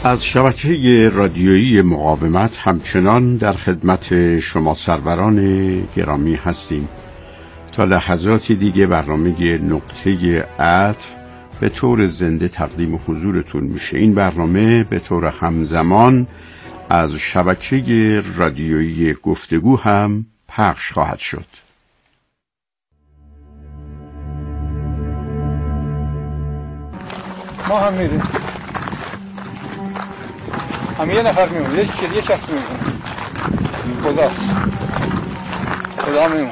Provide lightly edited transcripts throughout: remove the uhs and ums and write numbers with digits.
از شبکه رادیویی مقاومت همچنان در خدمت شما سروران گرامی هستیم. تا لحظاتی دیگه برنامه نقطه عطف به طور زنده تقدیم حضورتون میشه. این برنامه به طور همزمان از شبکه رادیویی گفتگو هم پخش خواهد شد. ما هم میریم، هم یه نفر میمون، یک کس میمون. خدا میمون.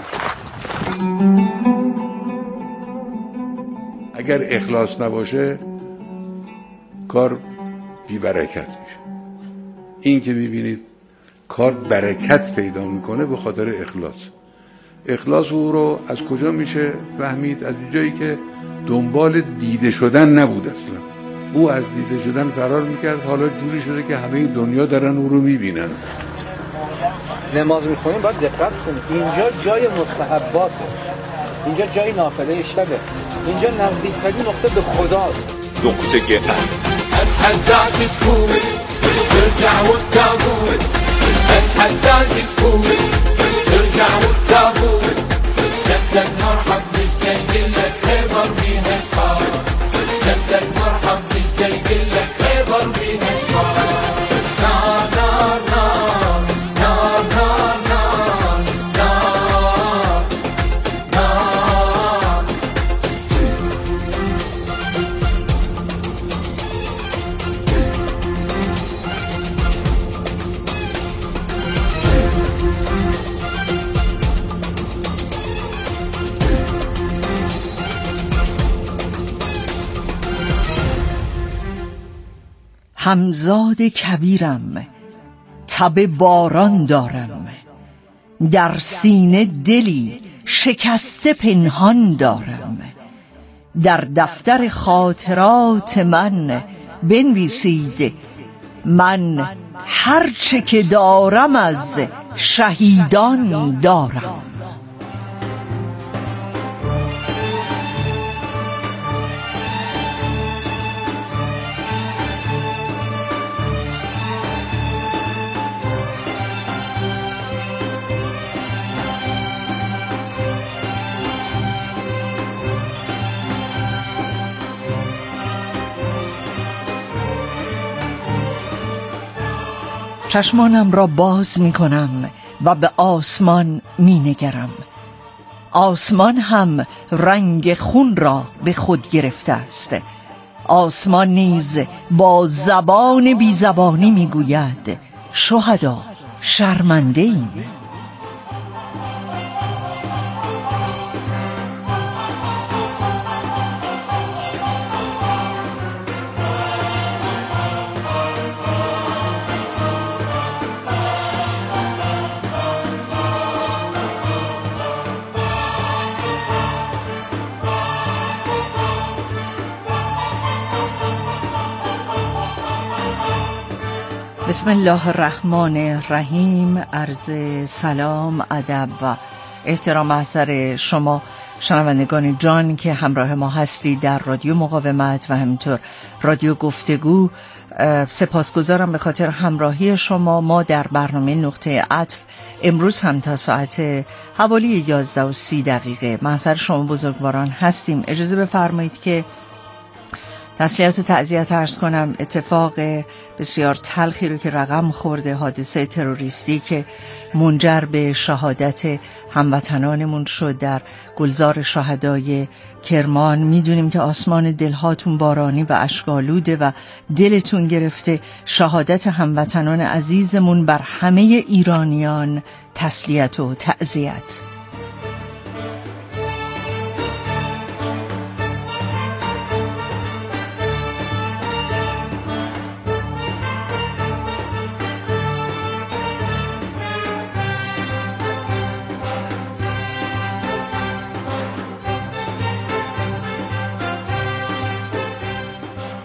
اگر اخلاص نباشه کار بی برکت میشه. این که میبینید کار برکت پیدا میکنه به خاطر اخلاص او رو از کجا میشه فهمید؟ از جایی که دنبال دیده شدن نبود. اصلا او از دیده شدن فرار میکرد، حالا جوری شده که همه دنیا دارن او رو میبینن. نماز میخونیم باید دقت کنیم. اینجا جای مستحباته، اینجا جای نافله شبه، اینجا نزدیکترین نقطه به خداست. نقطه اتحداك تفوت ترجع والتابوت، اتحداك تفوت ترجع والتابوت، جدك مرحب مش جاي لك خيبر بيها صار، جدك مرحب مش جاي لك خيبر بيها صار. نار نار نار نار نار نار نار. همزاد کبیرم، تب باران دارم، در سینه دلی شکسته پنهان دارم. در دفتر خاطرات من بنویسید، من هرچه که دارم از شهیدان دارم. چشمانم را باز می کنم و به آسمان می نگرم. آسمان هم رنگ خون را به خود گرفته است. آسمان نیز با زبان بی زبانی می گوید شهدا شرمنده ایم. بسم الله الرحمن الرحیم. عرض سلام، ادب و احترام محضر شما شنوندگان جان که همراه ما هستید در رادیو مقاومت و همینطور رادیو گفتگو. سپاسگزارم به خاطر همراهی شما. ما در برنامه نقطه عطف امروز هم تا ساعت حوالی 11:30 محضر شما بزرگواران هستیم. اجازه بفرمایید که تسلیت و تعزیت عرض کنم. اتفاق بسیار تلخی رو که رقم خورده، حادثه تروریستی که منجر به شهادت هموطنانمون شد در گلزار شهدای کرمان. میدونیم که آسمان دلهاتون بارانی و اشک‌آلوده و دلتون گرفته. شهادت هموطنان عزیزمون بر همه ایرانیان تسلیت و تعزیت.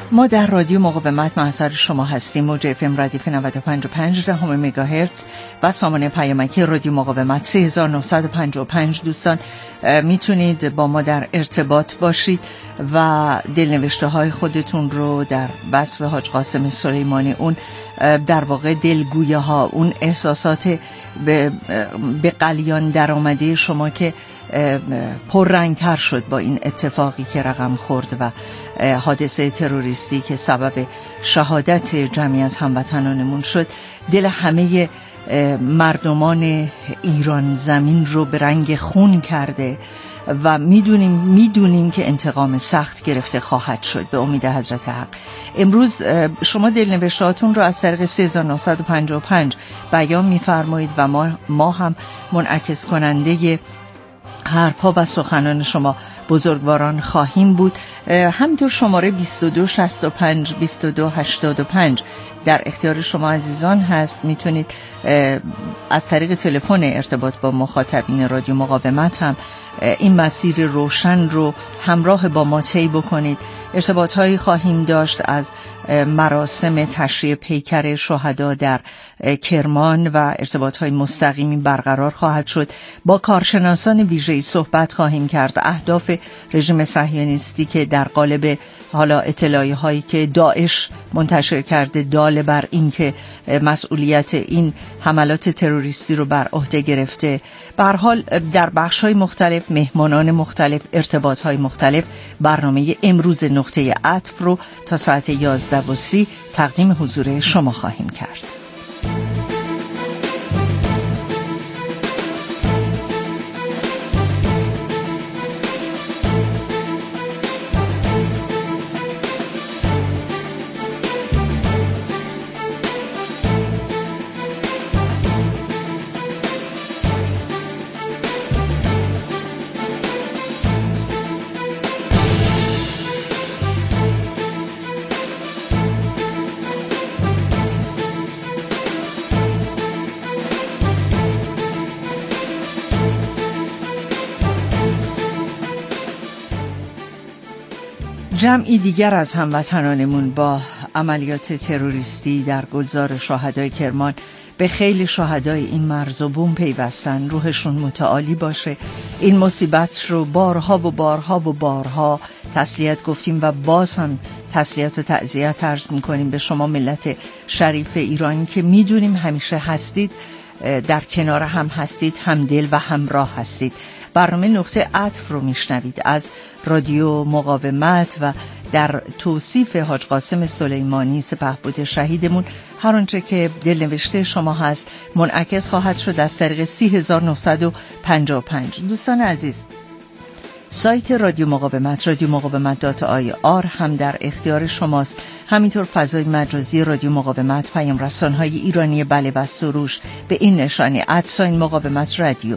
ما در رادیو مقاومت محضر شما هستیم. موج FM ردیف 95.5 مگاهرتز و سامانه پیامکی رادیو مقاومت 3955. دوستان میتونید با ما در ارتباط باشید و دلنوشته های خودتون رو در وصف حاج قاسم سلیمانی، اون در واقع دلگویه ها، اون احساسات به قلیان در آمده شما که پررنگتر شد با این اتفاقی که رقم خورد و حادثه تروریستی که سبب شهادت جمعی از هموطنانمون شد، دل همه مردمان ایران زمین رو به رنگ خون کرده و میدونیم که انتقام سخت گرفته خواهد شد به امید حضرت حق. امروز شما دلنوشتهاتون رو از طریق 3955 بیان می‌فرمایید و ما هم منعکس کننده حرفا و سخنان شما بزرگواران خواهیم بود. همینطور شماره 2265 2285 در اختیار شما عزیزان هست. میتونید از طریق تلفن ارتباط با مخاطبین رادیو مقاومت هم این مسیر روشن رو همراه با ما طی بکنید. ارتباط هایی خواهیم داشت از مراسم تشییع پیکر شهدا در کرمان و ارتباط های مستقیمی برقرار خواهد شد. با کارشناسان ویژه‌ای صحبت خواهیم کرد. اهداف رژیم صهیونیستی که در قالب حالا اطلاعیه هایی که داعش منتشر کرده دال بر این که مسئولیت این حملات تروریستی رو بر عهده گرفته. به هر حال در بخش های مختلف، مهمانان مختلف، ارتباط های مختلف، برنامه امروز نقطه عطف رو تا ساعت 11:30 تقدیم حضور شما خواهیم کرد. جمعی دیگر از هموطنانمون با عملیات تروریستی در گلزار شهدای کرمان به خیلی شهدای این مرز و بوم پیوستن. روحشون متعالی باشه. این مصیبت رو بارها و بارها و بارها تسلیت گفتیم و باز هم تسلیت و تعزیت عرض میکنیم به شما ملت شریف ایران که میدونیم همیشه هستید، در کنار هم هستید، همدل و همراه هستید. برنامه نقطه عطف رو میشنوید از رادیو مقاومت و در توصیف حاج قاسم سلیمانی سپهبد شهیدمون هر آنچه که دلنوشته شما هست منعکس خواهد شد از طریق 3955. دوستان عزیز، سایت رادیو مقاومت radiomogavamat.ir هم در اختیار شماست. همینطور فضای مجازی رادیو مقاومت، پیام رسان‌های ایرانی بله و سروش به این نشانی @مقاومت رادیو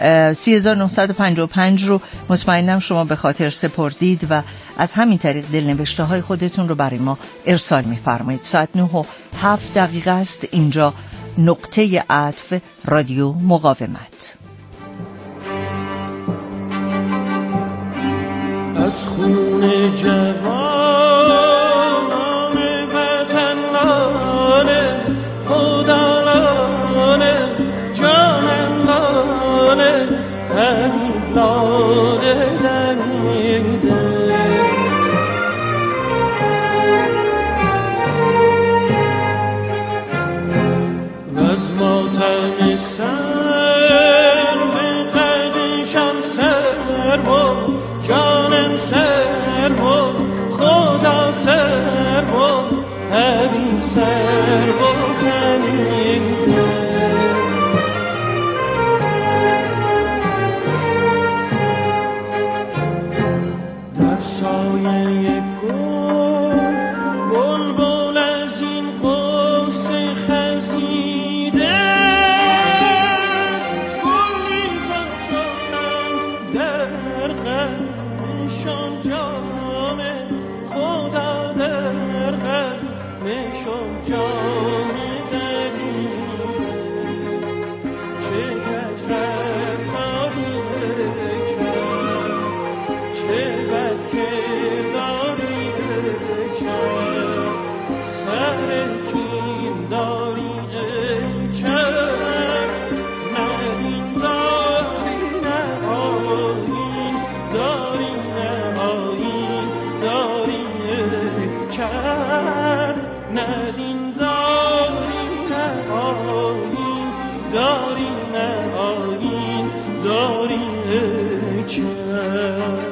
3955 رو مطمئنم شما به خاطر سپردید و از همین طریق دلنوشته‌های خودتون رو برای ما ارسال می‌فرمایید. ساعت 9:07 است. اینجا نقطه عطف رادیو مقاومت. از خون جوانان وطن لانه خدا لانه جانم لانه همین لاله دمیده و از ماتم سر به قدشم سر و جانم سر و خدا سر و همین سر و خمیده در سایه گل بلبل از این قوس خزیده گلی زنجانم در قلبشان جامه خدا در قلبشان جامه دری چه کج رفتاری بکن چه بد که داری بکن کرد نه دین داری نه آیین داری نه آیین داری کرد.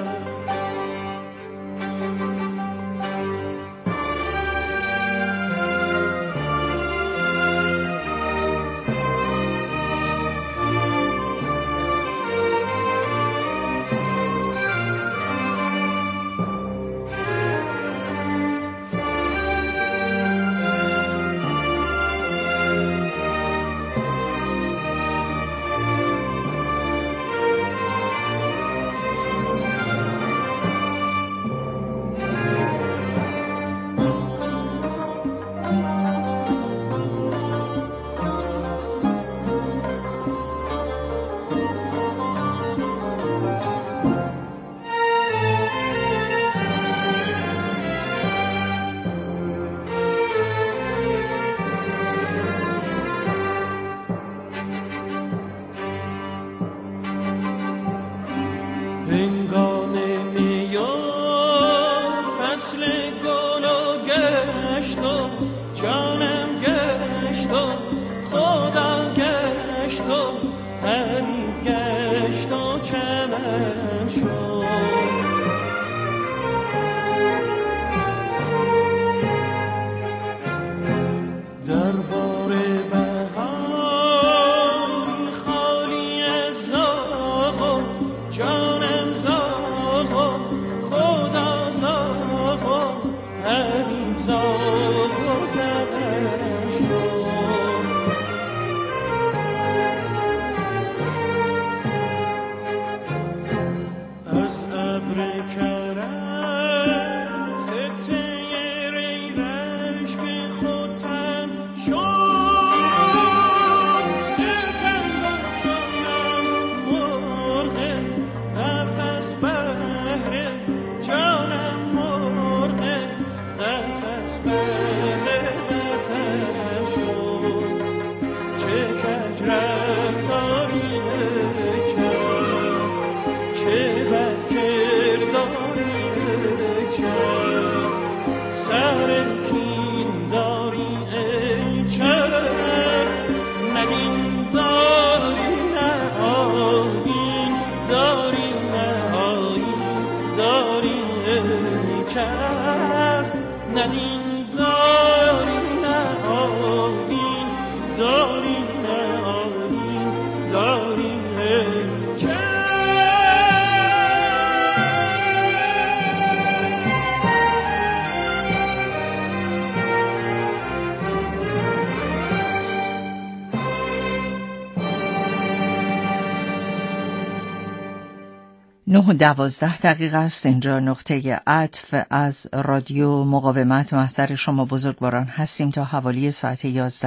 نه و 12 دقیقه است. اینجا نقطه عطف از رادیو مقاومت. محضر شما بزرگواران هستیم تا حوالی ساعت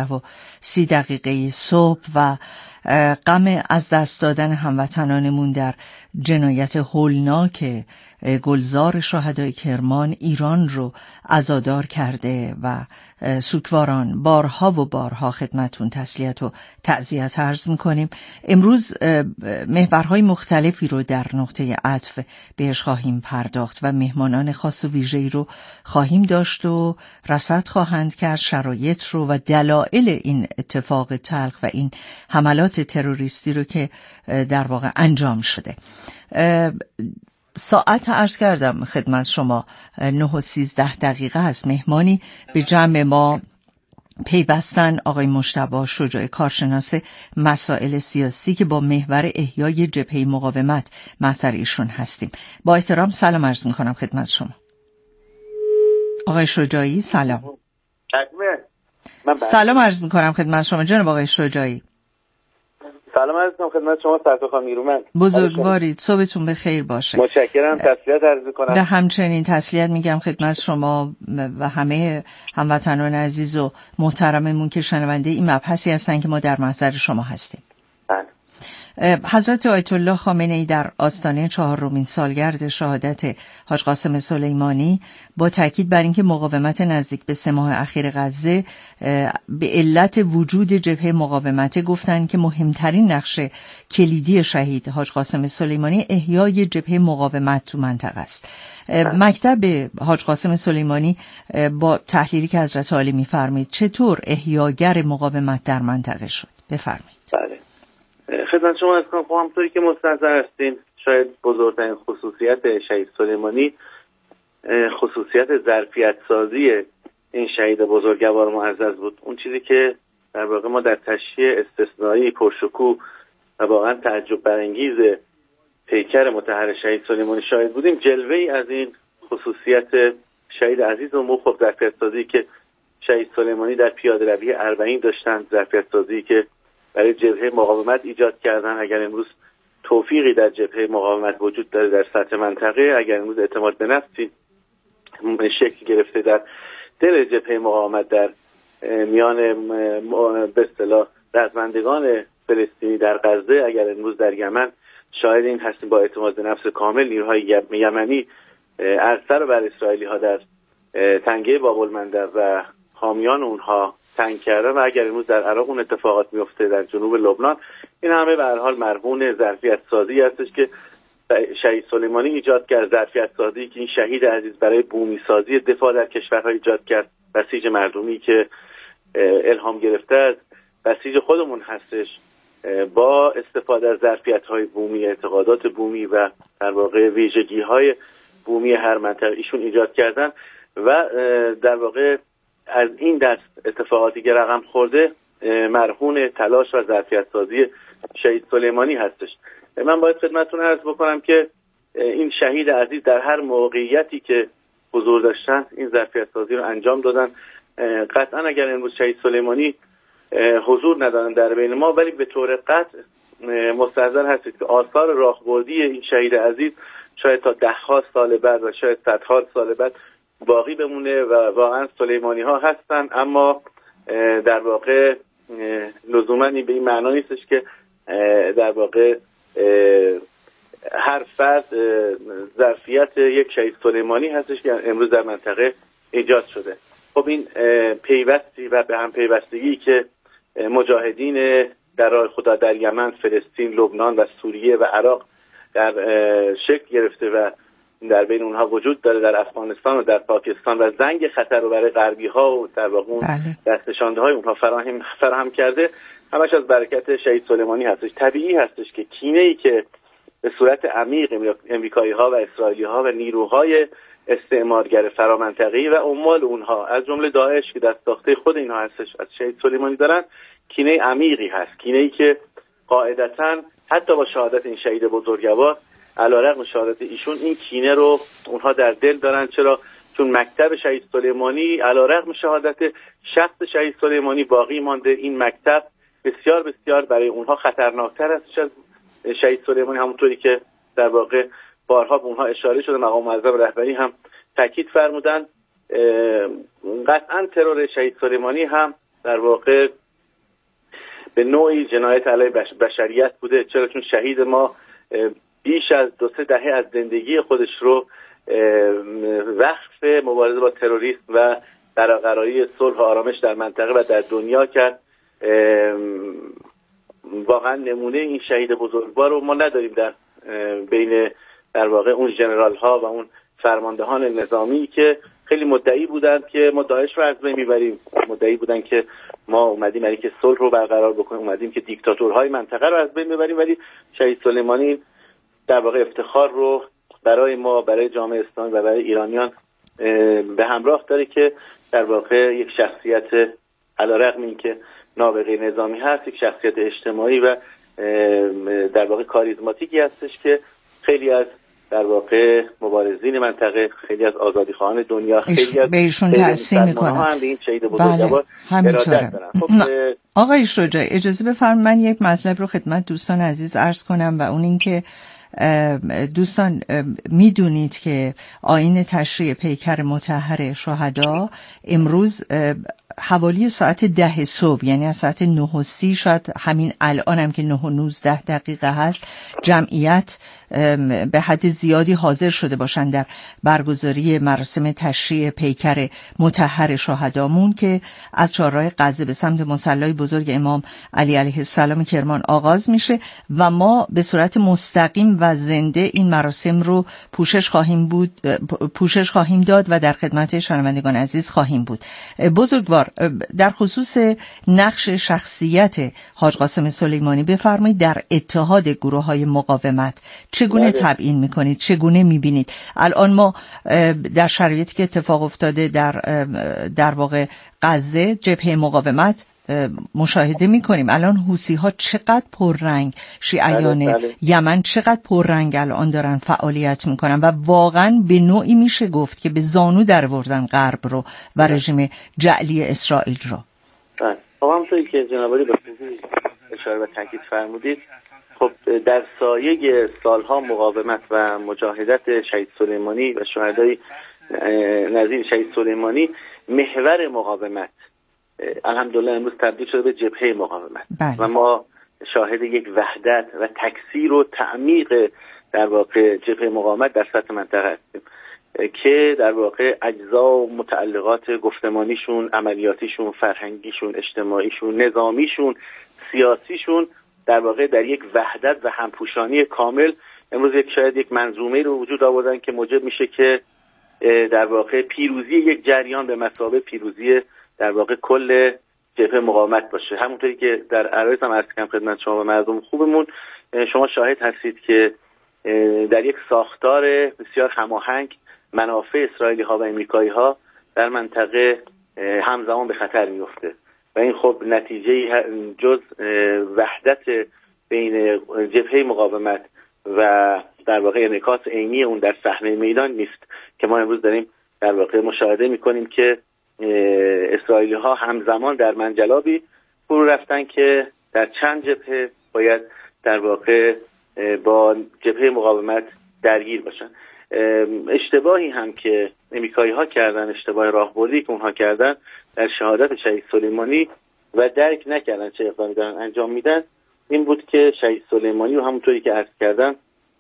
11:30 صبح و غم از دست دادن هموطنانمون در جنایت هولناک گلزار شهدای کرمان ایران رو عزادار کرده و سوگواران بارها و بارها خدمتون تسلیت و تعزیت عرض میکنیم. امروز محورهای مختلفی رو در نقطه عطف بهش خواهیم پرداخت و مهمانان خاص و ویژه‌ای رو خواهیم داشت و رصد خواهند کرد شرایط رو و دلایل این اتفاق تلخ و این حملات تروریستی رو که در واقع انجام شده. ساعت عرض کردم خدمت شما 9:13 هست. مهمانی به جمع ما پیوستن آقای مجتبی شجاع، کارشناس مسائل سیاسی که با محور احیای جبهه مقاومت محضر ایشون هستیم. با احترام سلام عرض میکنم خدمت شما. آقای شجاعی سلام. سلام عرض میکنم خدمت شما جناب آقای شجاعی. سلام عزیزم خدمت شما سرکار نیرومند. بزرگوارید، صبحتون بخیر باشه. متشکرم. تسلیت عرض می‌کنم. به همچنین تسلیت میگم خدمت شما و همه هموطنان عزیز و محترممون که شنونده این مبحثی هستن که ما در محضر شما هستیم. حضرت آیت الله خامنه‌ای در آستانه 4مین سالگرد شهادت حاج قاسم سلیمانی با تاکید بر اینکه مقاومت نزدیک به 3 ماه اخیر غزه به علت وجود جبهه مقاومت گفتن که مهمترین نقش کلیدی شهید حاج قاسم سلیمانی احیای جبهه مقاومت تو منطقه است. مکتب حاج قاسم سلیمانی با تحلیلی که حضرت عالی می‌فرمایید چطور احیاگر مقاومت در منطقه شد؟ بفرمایید. بله، خدمت شما عرض کنم. همونطوری که مستحضر هستین، شاید بزرگترین خصوصیت شهید سلیمانی خصوصیت ظرفیت سازی این شهید بزرگوار معزز بود. اون چیزی که در واقع ما در تشییع استثنایی پرشکوه و واقعا تعجب برانگیز پیکر مطهر شهید سلیمانی شاهد بودیم، جلوه ای از این خصوصیت شهید عزیز و خب ظرفیت سازی که شهید سلیمانی در پیاده روی اربعین داشتن، ظرفیت سازی که برای جبهه مقاومت ایجاد کردن. اگر امروز توفیقی در جبهه مقاومت وجود داره در سطح منطقه، اگر امروز اعتماد به نفسی شکل گرفته در دل جبهه مقاومت در میان به اصطلاح رزمندگان فلسطینی در غزه، اگر امروز در یمن شاهد این هستیم با اعتماد به نفس کامل نیروهای یمنی عرصه رو بر اسرائیلی ها در تنگه باب المندب و حامیان اونها تنگ کردن و اگر امروز در عراق اون اتفاقات میفته در جنوب لبنان، این همه به هر حال مرهون ظرفیت سازی هستش که شهید سلیمانی ایجاد کرد. ظرفیت سازی که این شهید عزیز برای بومی سازی دفاع در کشورها ایجاد کرد. بسیج مردمی که الهام گرفته از بسیج خودمون هستش، با استفاده از ظرفیت‌های بومی، اعتقادات بومی و در واقع ویژگی‌های بومی هر منطقه ایشون ایجاد کردن و در واقع از این دست اتفاقاتی که رقم خورده مرهون تلاش و ظرفیت سازی شهید سلیمانی هستش. من باید خدمتتون عرض بکنم که این شهید عزیز در هر موقعیتی که حضور داشتن این ظرفیت سازی رو انجام دادن. قطعا اگر امروز شهید سلیمانی حضور ندارن در بین ما، ولی به طور قطع مستحضر هستید که آثار راهبردی این شهید عزیز شاید تا 10 سال بعد و شاید 100 سال بعد باقی بمونه و واقعا سلیمانی ها هستن، اما در واقع لزوما به این معنا نیستش که در واقع هر فرد ظرفیت یک شهید سلیمانی هستش که امروز در منطقه ایجاد شده. خب این پیوستی و به هم پیوستگی که مجاهدین در راه خدا در یمن، فلسطین، لبنان و سوریه و عراق در شکل گرفته و در بین اونها وجود داره، در افغانستان و در پاکستان و زنگ خطر رو برای غربی ها و در واقع دستشانده های اونها فراهم کرده، همش از برکت شهید سلیمانی هستش. طبیعی هستش که کینه ای که به صورت عمیق امریکایی ها و اسرائیلی ها و نیروهای استعمارگر فرامنطقه‌ای و عمال اونها از جمله داعش که دست ساخته خود اینها هستش از شهید سلیمانی دارن، کینه عمیقی هست، کینه ای که قاعدتاً حتی با شهادت این شهید بزرگوار علیرغم شهادت ایشون این کینه رو اونها در دل دارن. چرا؟ چون مکتب شهید سلیمانی علیرغم شهادت شخص شهید سلیمانی باقی مانده. این مکتب بسیار بسیار برای اونها خطرناکتر است از شهید سلیمانی، همونطوری که در واقع بارها به اونها اشاره شده، مقام معظم رهبری هم تاکید فرمودن. قطعا ترور شهید سلیمانی هم در واقع به نوعی جنایت علیه بشریت بوده. چرا؟ چون شهید ما بیش از 2-3 دهه از زندگی خودش رو وقف مبارزه با تروریسم و برقراری صلح و آرامش در منطقه و در دنیا کرد. واقعا نمونه این شهید بزرگوار رو ما نداریم در بین در واقع اون ژنرال ها و اون فرماندهان نظامی که خیلی مدعی بودند که ما داعش رو از بین میبریم، مدعی بودند که ما اومدیم برای که صلح رو برقرار بکنیم، اومدیم که دیکتاتورهای منطقه رو از بین ببریم. ولی شهید سلیمانی در واقع افتخار رو برای ما، برای جامعه اسلامی و برای ایرانیان به همراه داره که در واقع یک شخصیت علیرغم اینکه نابغه نظامی هست، یک شخصیت اجتماعی و در واقع کاریزماتیکی هستش که خیلی از در واقع مبارزین منطقه، خیلی از آزادیخواهان دنیا، خیلی از به ایشون تحسین میکنن. به این شهید بزرگوار همینطوره. خب آقای شجاعی اجازه بفرمایید من یک مطلب رو خدمت دوستان عزیز عرض کنم و اون این که دوستان میدونید که آیین تشریع پیکر مطهر شهدا امروز حوالی ساعت 10 صبح، یعنی از ساعت 9:30 شاید همین الان هم که 9:19 هست، جمعیت به حد زیادی حاضر شده باشند در برگزاری مراسم تشریع پیکر مطهر شهدامون که از چهارراه غزه به سمت مصلی بزرگ امام علی علیه السلام کرمان آغاز میشه و ما به صورت مستقیم و زنده این مراسم رو پوشش خواهیم داد و در خدمت شنوندگان عزیز خواهیم بود. بزرگوار، در خصوص نقش شخصیت حاج قاسم سلیمانی بفرمایید در اتحاد گروه‌های مقاومت چگونه تبیین میکنید، چگونه میبینید؟ الان ما در شرایطی که اتفاق افتاده در واقع غزه، جبهه مقاومت مشاهده میکنیم الان حوثی‌ها چقدر پررنگ، شیعیان یمن چقدر پررنگ الان دارن فعالیت میکنن و واقعا به نوعی میشه گفت که به زانو درآوردن غرب رو و رژیم جعلی اسرائیل رو. خب همونطوری که جناب عالی اشاره و تاکید فرمودید، خب در سایه سالها مقاومت و مجاهدت شهید سلیمانی و شهدای نظیر شهید سلیمانی، محور مقاومت الحمدلله امروز تبدیل شده به جبهه مقاومت و ما شاهد یک وحدت و تکثیر و تعمیق در واقع جبهه مقاومت در سطح منطقه هستیم که در واقع اجزا و متعلقات گفتمانیشون، عملیاتیشون، فرهنگیشون، اجتماعیشون، نظامیشون، سیاسیشون در واقع در یک وحدت و همپوشانی کامل امروز شاید یک منظومه رو وجود آوردن که موجب میشه که در واقع پیروزی یک جریان به مثابه پیروزی در واقع کل جبهه مقاومت باشه. همونطوری که در عرایض هم عرض کردم خدمت شما و مردم خوبمون، شما شاهد هستید که در یک ساختار بسیار هماهنگ منافع اسرائیلی ها و امریکایی ها در منطقه همزمان به خطر میفته و این خب نتیجه جز وحدت بین جبهه مقاومت و در واقع انعکاس عینی اون در صحنه میدان نیست که ما امروز داریم در واقع مشاهده میکنیم که اسرائیلی ها همزمان در منجلابی فرو رفتن که در چند جبهه باید در واقع با جبهه مقاومت درگیر باشن. اشتباهی هم که امریکایی ها کردن، اشتباه راهبردی که اونها کردن در شهادت شهید سلیمانی و درک نکردن چه اقدامی دارن انجام میدن، این بود که شهید سلیمانی و همونطوری که عرض کردم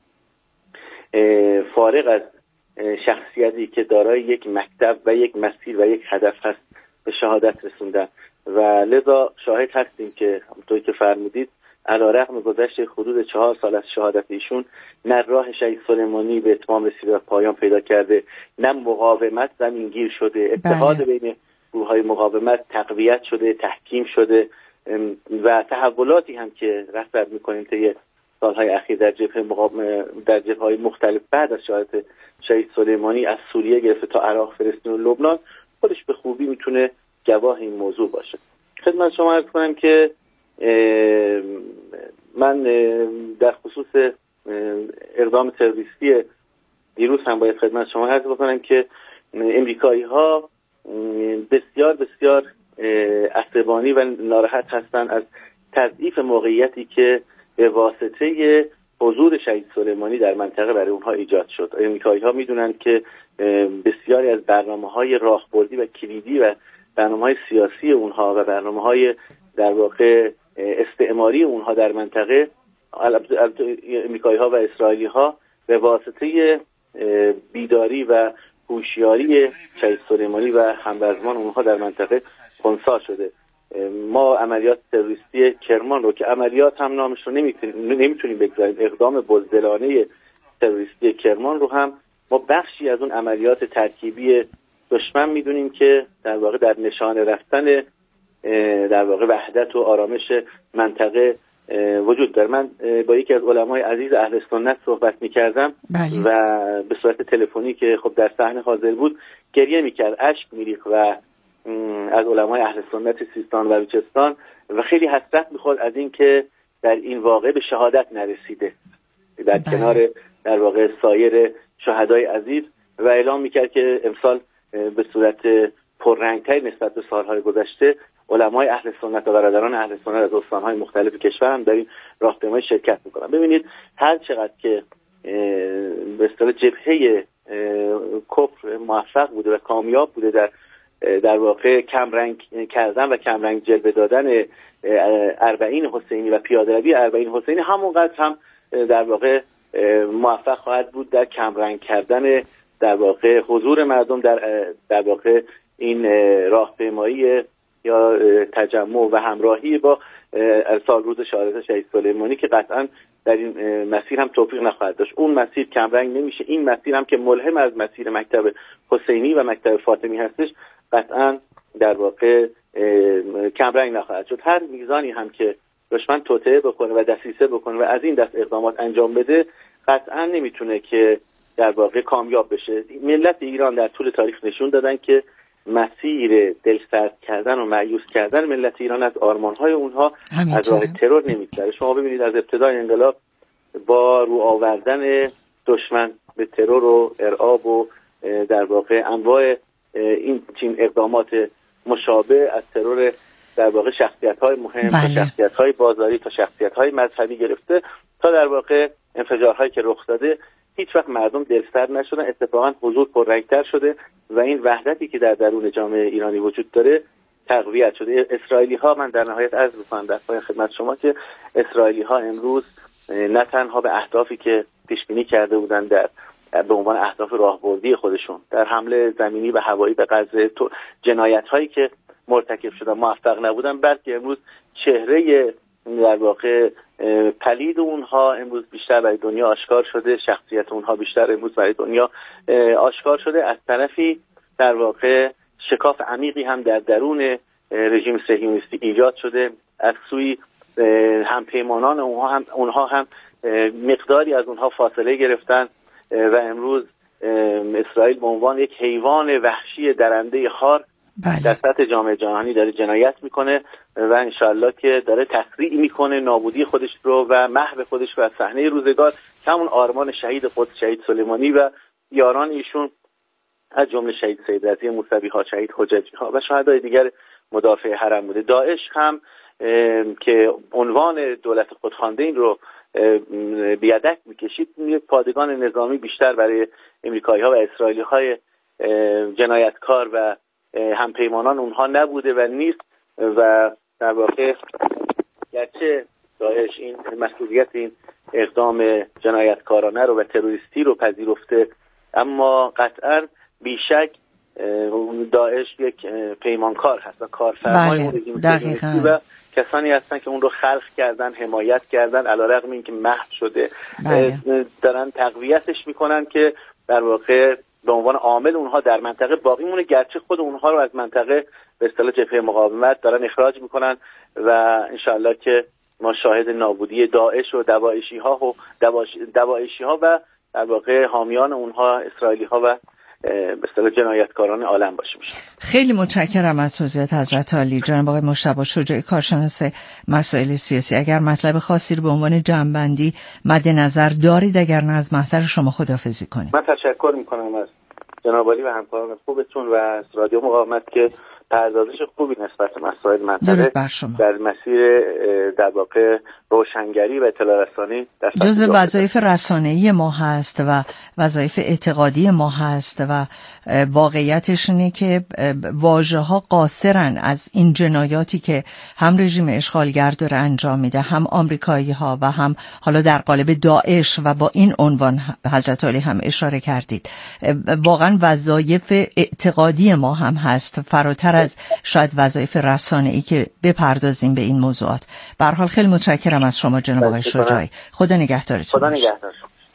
فارغ از شخصیتی که دارای یک مکتب و یک مسیر و یک هدف هست به شهادت رسوندن و لذا شاهد هستیم که همونطوری که فرمودید علیرغم گذشت حدود 4 سال از شهادت ایشون، نه راه شهید سلیمانی به اتمام رسیده و پایان پیدا کرده، نه مقاومت زمینگیر شده، اتحاد بین گروه‌های مقاومت تقویت شده، تحکیم شده و تحولاتی هم که رصد می‌کنیم طی سالهای اخیر در جبهه‌های مختلف بعد از شهادت شهید سلیمانی از سوریه گرفته تا عراق، فلسطین و لبنان خودش به خوبی میتونه گواه این موضوع باشه. خدمت شما عرض کنم که من در خصوص اقدام تروریستی دیروز هم باید خدمت شما عرض بکنم که امریکایی ها بسیار بسیار عصبانی و ناراحت هستند از تضعیف موقعیتی که به واسطه حضور شهید سلیمانی در منطقه برای اونها ایجاد شد. امریکایی ها میدونن که بسیاری از برنامه‌های راهبردی و کلیدی و برنامه‌های سیاسی اونها و برنامه‌های در واقع استعماری اونها در منطقه، امریکایی ها و اسرائیلی ها به واسطه بیداری و هوشیاری شهید سلیمانی و همبرزمان اونها در منطقه خنثی شده. ما عملیات تروریستی کرمان رو که عملیات هم نامش رو نمیتونیم بگذاریم، اقدام بزدلانه تروریستی کرمان رو هم ما بخشی از اون عملیات ترکیبی دشمن میدونیم که در واقع در نشان رفتن در واقع وحدت و آرامش منطقه وجود داره. من با یکی از علمای عزیز اهل سنت صحبت میکردم و به صورت تلفنی که خب در صحنه حاضر بود گریه میکرد، اشک میریخت و از علمای اهل سنت سیستان و بلوچستان و خیلی حسرت میخورد از این که در این واقع به شهادت نرسیده در کنار در واقع سایر شهدای عزیز و اعلام میکرد که امسال به صورت پررنگتری نسبت به سالهای گذشته علمای اهل سنت و برادران اهل سنت از استانهای مختلف کشور هم در این راهپیمایی شرکت میکنن. ببینید هر چقدر که به اصطلاح جبهه کفر موفق بوده و کامیاب بوده در واقع کمرنگ کردن و کمرنگ جلوه دادن اربعین حسینی و پیاده‌روی اربعین حسینی، همونقدر هم در واقع موفق خواهد بود در کمرنگ کردن در واقع حضور مردم در واقع این راهپیمایی یا تجمع و همراهی با سالروز شهادت شهید سلیمانی که قطعا در این مسیر هم توفیق نخواهد داشت. اون مسیر کمرنگ نمیشه. این مسیر هم که ملهم از مسیر مکتب حسینی و مکتب فاطمی هستش قطعا در واقع کمرنگ نخواهد شد. هر میزانی هم که دشمن توطئه بکنه و دسیسه بکنه و از این دست اقدامات انجام بده قطعا نمیتونه که در واقع کامیاب بشه. ملت ایران در طول تاریخ نشون دادن که مسیر دلسرد کردن و مایوس کردن ملت ایران از آرمان‌های اونها از راه ترور نمیگذره. شما ببینید از ابتدای انقلاب با رو آوردن دشمن به ترور و ارعاب و در واقع انواع این چین اقدامات مشابه از ترور در واقع شخصیت‌های مهم تا شخصیت‌های بازاری تا شخصیت‌های مذهبی گرفته تا در واقع انفجارهایی که رخ داده، هیچ وقت مردم دلسرد نشدن. اتفاقا حضور پررنگ‌تر شده و این وحدتی که در درون جامعه ایرانی وجود داره تقویت شده. اسرائیلی‌ها، من در نهایت عرض می‌کنم در پای خدمت شما که اسرائیلی‌ها امروز نه تنها به اهدافی که پیش بینی کرده بودن به عنوان اهداف راهبردی خودشون در حمله زمینی و هوایی به غزه، جنایت‌هایی که مرتکب شدن موفق نبودن، بلکه امروز چهره در واقع پلید اونها امروز بیشتر برای دنیا آشکار شده، شخصیت اونها بیشتر امروز برای دنیا آشکار شده. از طرفی در واقع شکاف عمیقی هم در درون رژیم صهیونیستی ایجاد شده. از سوی همپیمانان اونها هم مقداری از اونها فاصله گرفتن و امروز اسرائیل به عنوان یک حیوان وحشی درنده خار در سطح جامعه جهانی داره جنایت میکنه و انشالله که داره تسریع میکنه نابودی خودش رو و محو خودش رو از صحنه روزگار، همون آرمان شهید خود شهید سلیمانی و یاران ایشون از جمله شهید سید رضی موسوی ها، شهید حججی ها و شهدای دیگر مدافع حرم بوده. داعش هم که عنوان دولت خودخوانده این رو بیادک میکشید، یک پادگان نظامی بیشتر برای امریکایی ها و اسرائیلی های جنایتکار و همپیمانان اونها نبوده و نیست و در واقع گرچه داعش این مسئولیت این اقدام جنایتکارانه رو و تروریستی رو پذیرفته، اما قطعا بیشک داعش یک پیمانکار هست و کارفرمای رژیم صهیونیستی و کسانی هستن که اون رو خلق کردن، حمایت کردن، علیرغم اینکه محو شده دارن تقویتش میکنن که در واقع به عنوان عامل اونها در منطقه باقی مونه، گرچه خود اونها رو از منطقه به اصطلاح جبهه مقاومت دارن اخراج میکنن و انشالله که ما شاهد نابودی داعش و دوایشی ها و در واقع حامیان اونها اسرائیلی ها و به اصطلاح جنایتکاران عالم باشیم. خیلی متشکرم از توضیحات حضرت عالی. جناب آقای مجتبی شجاعی، کارشناس مسائل سیاسی، اگر مطلب خاصی رو به عنوان جمع‌بندی مد نظر دارید، اگر نه از محضر شما خداحافظی کنیم. من تشکر میکنم از جناب عالی و همکاران خوبتون و از رادیو مقاومت که پردازش خوبی نسبت به مسائل منطقه در مسیر در واقع روشنگری و اطلاع رسانی جزو وظایف رسانه‌ای ما هست و وظایف اعتقادی ما هست و واقعیتش اینه که واژه‌ها قاصرن از این جنایاتی که هم رژیم اشغالگر داره انجام میده، هم آمریکایی‌ها و هم حالا در قالب داعش و با این عنوان حضرت علی هم اشاره کردید. واقعا وظایف اعتقادی ما هم هست فراتر از شاید وظایف رسانه‌ای که بپردازیم به این موضوعات. به هر حال خیلی متشکرم از شما جناب آقای شجاعی. خدا نگهدارتون. خدا نگهدار.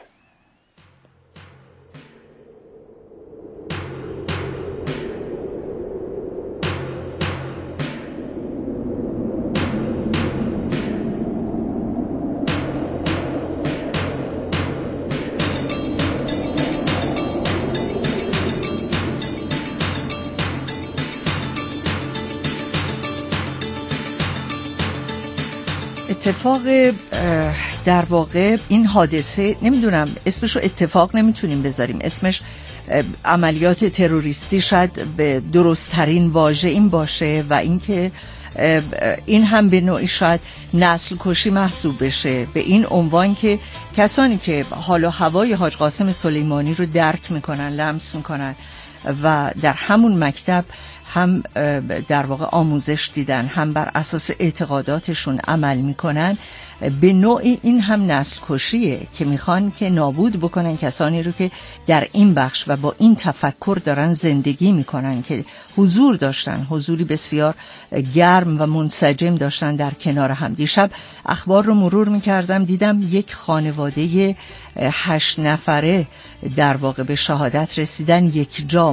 اتفاق در واقع این حادثه، نمیدونم اسمشو اتفاق نمیتونیم بذاریم، اسمش عملیات تروریستی شاید به درست‌ترین واژه این باشه و اینکه این هم به نوعی شاید نسل کشی محسوب بشه به این عنوان که کسانی که حال و هوای حاج قاسم سلیمانی رو درک میکنن، لمس میکنن و در همون مکتب هم در واقع آموزش دیدن، هم بر اساس اعتقاداتشون عمل میکنن، به نوعی این هم نسل کشیه که میخوان که نابود بکنن کسانی رو که در این بخش و با این تفکر دارن زندگی میکنن، که حضور داشتن، حضوری بسیار گرم و منسجم داشتن در کنار هم. دیشب اخبار رو مرور میکردم، دیدم یک خانواده 8 نفره در واقع به شهادت رسیدن یک جا.